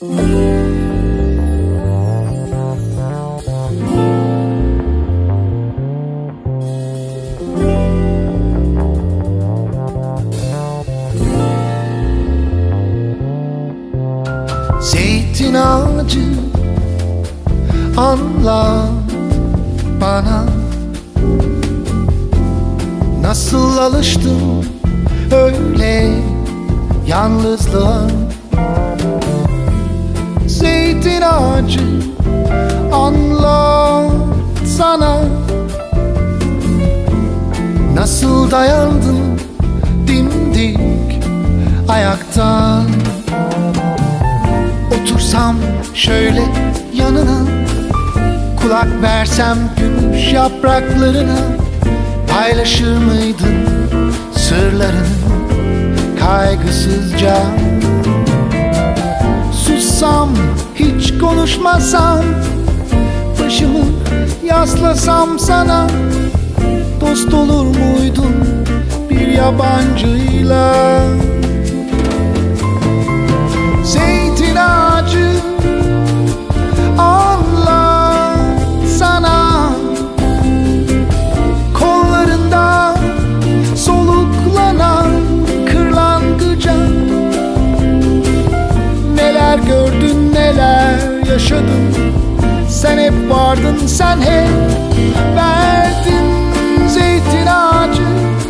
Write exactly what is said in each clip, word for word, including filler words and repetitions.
Zeytin ağacı, anlat bana, nasıl alıştım öyle yalnızlığa. Zeytin ağacı, anlat sana, nasıl dayandın dimdik ayakta. Otursam şöyle yanına, kulak versem gümüş yapraklarına, paylaşır mıydın sırlarını kaygısızca? Sussam, hiç konuşmasam, başımı yaslasam sana, dost olur muydun bir yabancıyla? Zeytin ağacı, anlat sana, kollarında soluklanan kırlangıca. Neler gördün, neler yaşadın, sen hep vardın, sen hep verdin. Zeytin ağacı,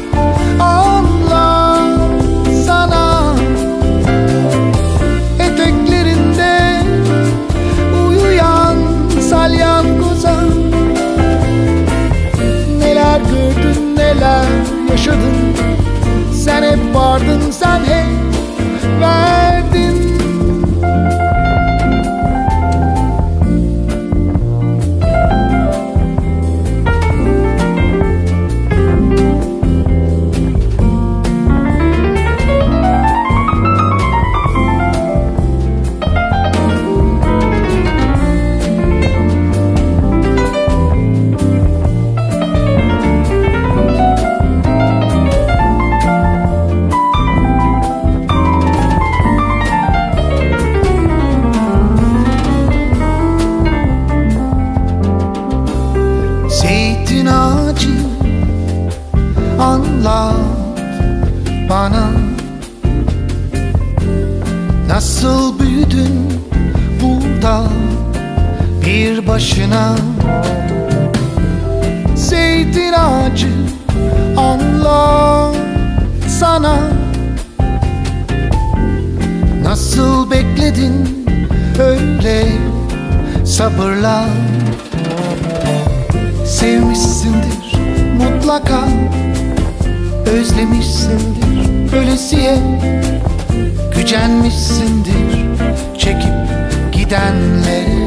anlat sana, eteklerinde uyuyan salyangoza. Neler gördün, neler yaşadın, sen hep vardın, sen hep verdin. Zeytin ağacı, anlat bana, nasıl büyüdün burada bir başına. Zeytin ağacı, anlat sana, nasıl bekledin öyle sabırla. Sevmişsindir mutlaka, özlemişsindir ölesiye, gücenmişsindir çekip gidenlere.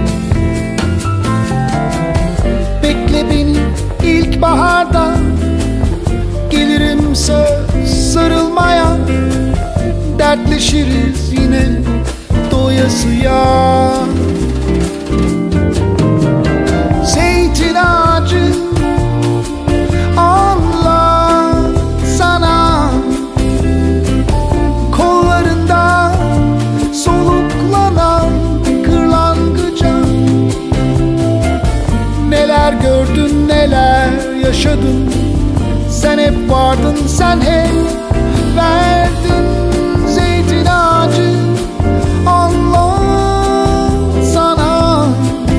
Bekle beni ilkbaharda, gelirim söz sarılmaya, dertleşiriz yine doyasıya. Zeytin ağacı, anlat sana, kollarında soluklanan kırlangıca. Neler gördün, neler yaşadın, sen hep vardın, sen hep verdin. Zeytin ağacı, anlat sana,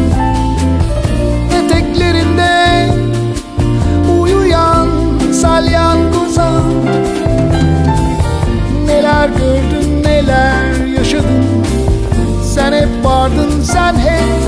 eteklerinde uyuyan salyangoza. Neler gördün, neler yaşadın, sen hep vardın, sen hep